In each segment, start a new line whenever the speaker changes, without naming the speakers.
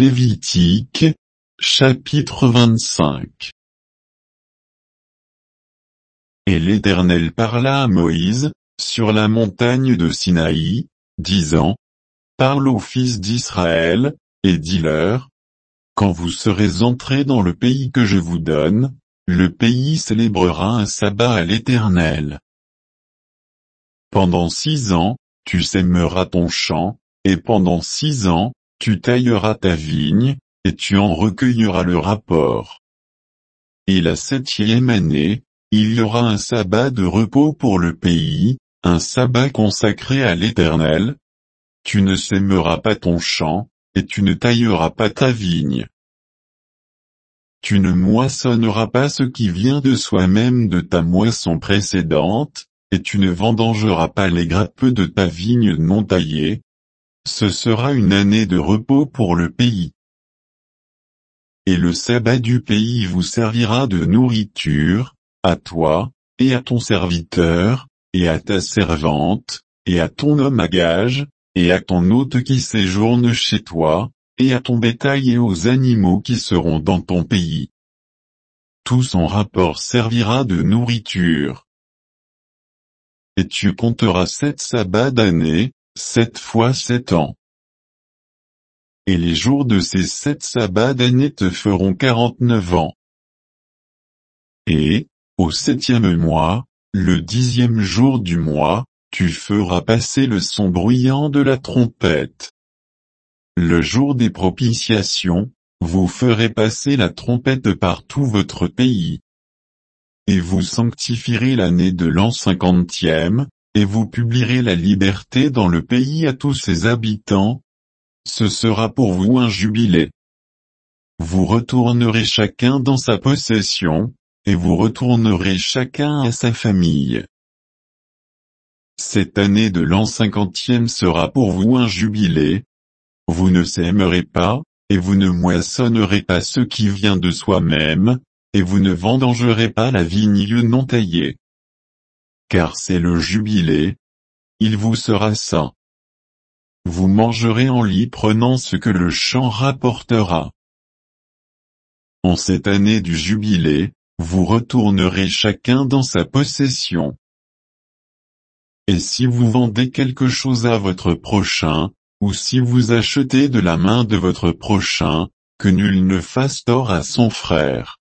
Lévitique, chapitre 25. Et l'Éternel parla à Moïse, sur la montagne de Sinaï, disant, Parle aux fils d'Israël, et dis-leur, quand vous serez entrés dans le pays que je vous donne, le pays célébrera un sabbat à l'Éternel. Pendant 6 ans, tu sèmeras ton champ, et pendant 6 ans, tu tailleras ta vigne, et tu en recueilleras le rapport. Et la 7e année, il y aura un sabbat de repos pour le pays, un sabbat consacré à l'Éternel. Tu ne sèmeras pas ton champ, et tu ne tailleras pas ta vigne. Tu ne moissonneras pas ce qui vient de soi-même de ta moisson précédente, et tu ne vendangeras pas les grappes de ta vigne non taillée. Ce sera une année de repos pour le pays. Et le sabbat du pays vous servira de nourriture, à toi, et à ton serviteur, et à ta servante, et à ton homme à gage, et à ton hôte qui séjourne chez toi, et à ton bétail et aux animaux qui seront dans ton pays. Tout son rapport servira de nourriture. Et tu compteras 7 sabbats d'année, 7 fois 7 ans. Et les jours de ces 7 sabbats d'année te feront 49 ans. Et, au 7e mois, le 10e jour du mois, tu feras passer le son bruyant de la trompette. Le jour des propitiations, vous ferez passer la trompette par tout votre pays. Et vous sanctifierez l'année de l'an 50e, et vous publierez la liberté dans le pays à tous ses habitants. Ce sera pour vous un jubilé. Vous retournerez chacun dans sa possession, et vous retournerez chacun à sa famille. Cette année de l'an 50e sera pour vous un jubilé. Vous ne sèmerez pas, et vous ne moissonnerez pas ce qui vient de soi-même, et vous ne vendangerez pas la vigne non taillée. Car c'est le jubilé. Il vous sera saint. Vous mangerez en lit prenant ce que le champ rapportera. En cette année du jubilé, vous retournerez chacun dans sa possession. Et si vous vendez quelque chose à votre prochain, ou si vous achetez de la main de votre prochain, que nul ne fasse tort à son frère.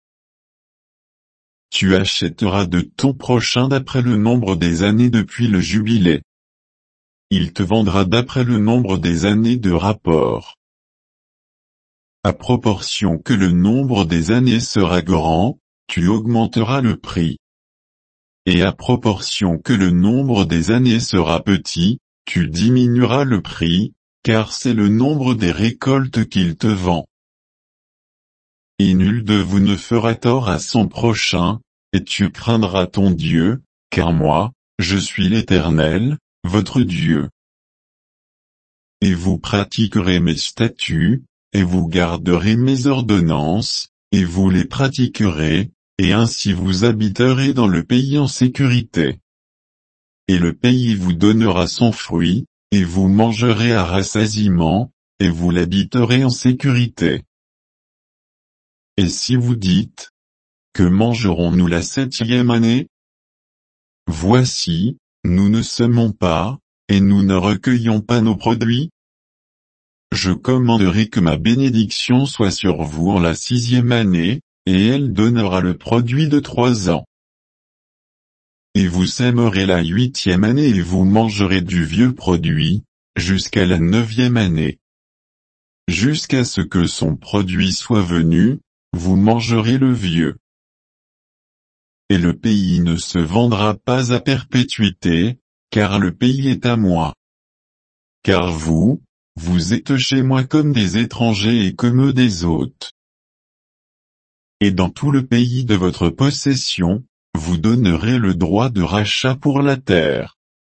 Tu achèteras de ton prochain d'après le nombre des années depuis le jubilé. Il te vendra d'après le nombre des années de rapport. À proportion que le nombre des années sera grand, tu augmenteras le prix. Et à proportion que le nombre des années sera petit, tu diminueras le prix, car c'est le nombre des récoltes qu'il te vend. Et nul de vous ne fera tort à son prochain, et tu craindras ton Dieu, car moi, je suis l'Éternel, votre Dieu. Et vous pratiquerez mes statuts, et vous garderez mes ordonnances, et vous les pratiquerez, et ainsi vous habiterez dans le pays en sécurité. Et le pays vous donnera son fruit, et vous mangerez à rassasiement, et vous l'habiterez en sécurité. Et si vous dites, que mangerons-nous la 7e année? Voici, nous ne semons pas, et nous ne recueillons pas nos produits. Je commanderai que ma bénédiction soit sur vous en la 6e année, et elle donnera le produit de 3 ans. Et vous sèmerez la 8e année et vous mangerez du vieux produit, jusqu'à la 9e année. Jusqu'à ce que son produit soit venu, vous mangerez le vieux. Et le pays ne se vendra pas à perpétuité, car le pays est à moi. Car vous êtes chez moi comme des étrangers et comme eux des hôtes. Et dans tout le pays de votre possession, vous donnerez le droit de rachat pour la terre.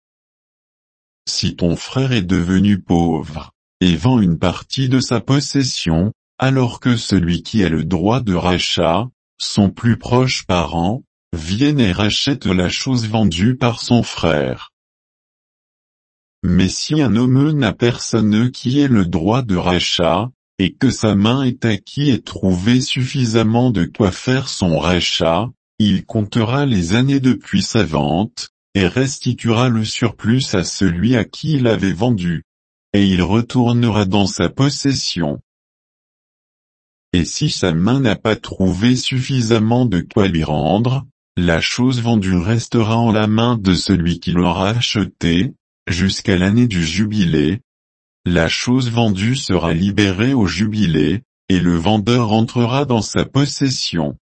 Si ton frère est devenu pauvre, et vend une partie de sa possession, alors que celui qui a le droit de rachat, son plus proche parent, vienne et rachète la chose vendue par son frère. Mais si un homme n'a personne qui ait le droit de rachat, et que sa main ait acquis et trouvé suffisamment de quoi faire son rachat, il comptera les années depuis sa vente, et restituera le surplus à celui à qui il avait vendu. Et il retournera dans sa possession. Et si sa main n'a pas trouvé suffisamment de quoi lui rendre, la chose vendue restera en la main de celui qui l'aura achetée, jusqu'à l'année du jubilé. La chose vendue sera libérée au jubilé, et le vendeur entrera dans sa possession.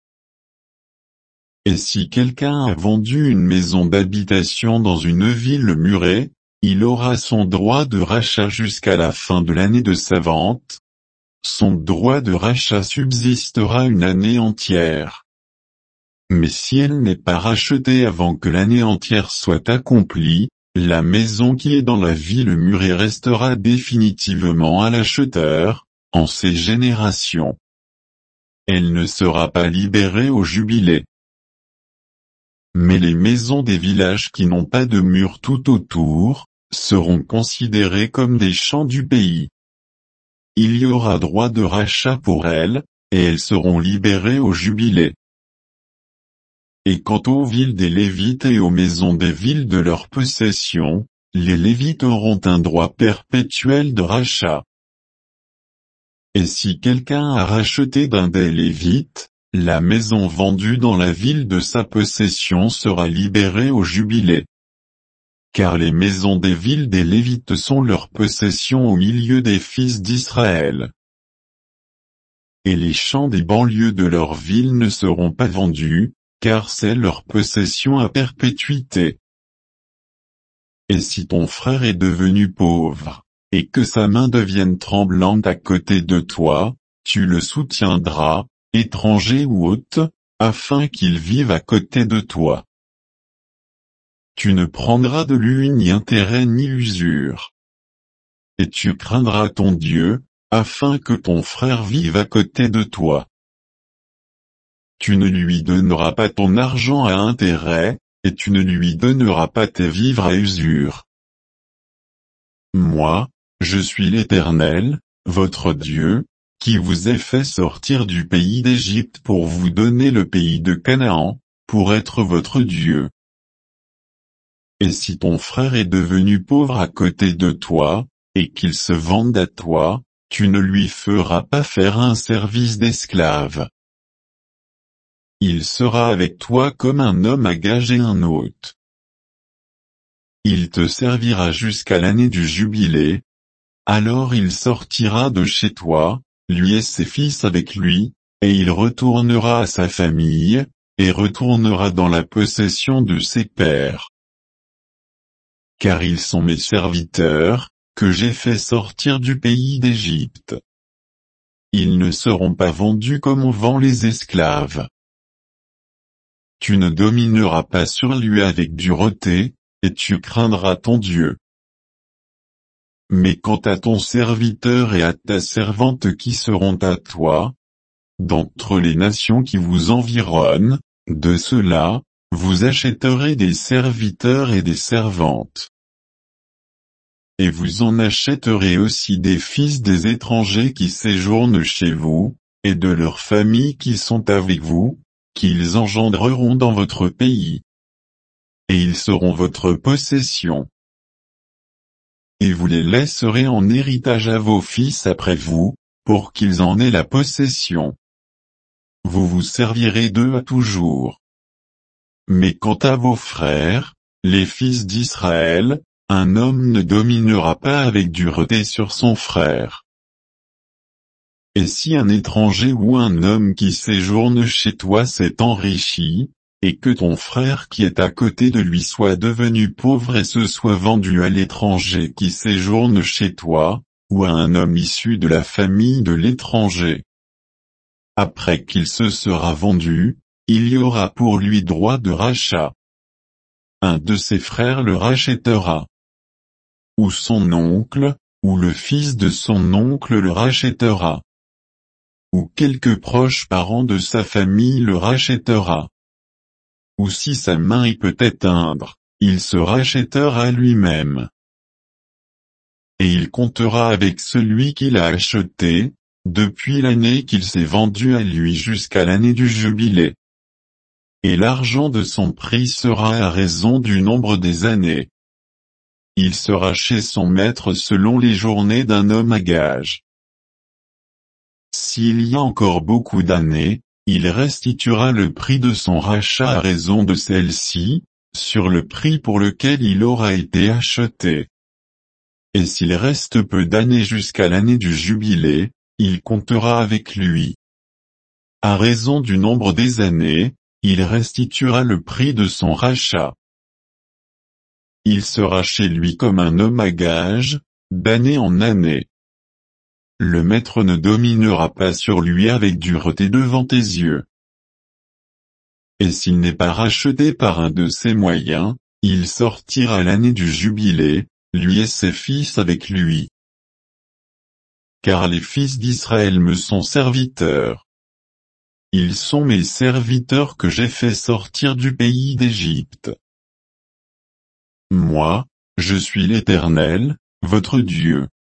Et si quelqu'un a vendu une maison d'habitation dans une ville murée, il aura son droit de rachat jusqu'à la fin de l'année de sa vente. Son droit de rachat subsistera une année entière. Mais si elle n'est pas rachetée avant que l'année entière soit accomplie, la maison qui est dans la ville murée restera définitivement à l'acheteur, en ses générations. Elle ne sera pas libérée au jubilé. Mais les maisons des villages qui n'ont pas de mur tout autour, seront considérées comme des champs du pays. Il y aura droit de rachat pour elles, et elles seront libérées au jubilé. Et quant aux villes des Lévites et aux maisons des villes de leur possession, les Lévites auront un droit perpétuel de rachat. Et si quelqu'un a racheté d'un des Lévites, la maison vendue dans la ville de sa possession sera libérée au jubilé. Car les maisons des villes des Lévites sont leur possession au milieu des fils d'Israël. Et les champs des banlieues de leur ville ne seront pas vendus, car c'est leur possession à perpétuité. Et si ton frère est devenu pauvre, et que sa main devienne tremblante à côté de toi, tu le soutiendras, étranger ou hôte, afin qu'il vive à côté de toi. Tu ne prendras de lui ni intérêt ni usure. Et tu craindras ton Dieu, afin que ton frère vive à côté de toi. Tu ne lui donneras pas ton argent à intérêt, et tu ne lui donneras pas tes vivres à usure. Moi, je suis l'Éternel, votre Dieu, qui vous ai fait sortir du pays d'Égypte pour vous donner le pays de Canaan, pour être votre Dieu. Et si ton frère est devenu pauvre à côté de toi, et qu'il se vende à toi, tu ne lui feras pas faire un service d'esclave. Il sera avec toi comme un homme à gager un hôte. Il te servira jusqu'à l'année du jubilé. Alors il sortira de chez toi, lui et ses fils avec lui, et il retournera à sa famille, et retournera dans la possession de ses pères. Car ils sont mes serviteurs, que j'ai fait sortir du pays d'Égypte. Ils ne seront pas vendus comme on vend les esclaves. Tu ne domineras pas sur lui avec dureté, et tu craindras ton Dieu. Mais quant à ton serviteur et à ta servante qui seront à toi, d'entre les nations qui vous environnent, de ceux-là, vous achèterez des serviteurs et des servantes. Et vous en achèterez aussi des fils des étrangers qui séjournent chez vous, et de leurs familles qui sont avec vous, qu'ils engendreront dans votre pays. Et ils seront votre possession. Et vous les laisserez en héritage à vos fils après vous, pour qu'ils en aient la possession. Vous vous servirez d'eux à toujours. Mais quant à vos frères, les fils d'Israël, un homme ne dominera pas avec dureté sur son frère. Et si un étranger ou un homme qui séjourne chez toi s'est enrichi, et que ton frère qui est à côté de lui soit devenu pauvre et se soit vendu à l'étranger qui séjourne chez toi, ou à un homme issu de la famille de l'étranger. Après qu'il se sera vendu, il y aura pour lui droit de rachat. Un de ses frères le rachètera. Ou son oncle, ou le fils de son oncle le rachètera. Ou quelque proche parent de sa famille le rachètera. Ou si sa main y peut éteindre, il se rachètera lui-même. Et il comptera avec celui qui l'a acheté, depuis l'année qu'il s'est vendu à lui jusqu'à l'année du jubilé. Et l'argent de son prix sera à raison du nombre des années. Il sera chez son maître selon les journées d'un homme à gage. S'il y a encore beaucoup d'années, il restituera le prix de son rachat à raison de celle-ci, sur le prix pour lequel il aura été acheté. Et s'il reste peu d'années jusqu'à l'année du jubilé, il comptera avec lui. À raison du nombre des années, il restituera le prix de son rachat. Il sera chez lui comme un homme à gage, d'année en année. Le maître ne dominera pas sur lui avec dureté devant tes yeux. Et s'il n'est pas racheté par un de ses moyens, il sortira l'année du jubilé, lui et ses fils avec lui. Car les fils d'Israël me sont serviteurs. Ils sont mes serviteurs que j'ai fait sortir du pays d'Égypte. Moi, je suis l'Éternel, votre Dieu.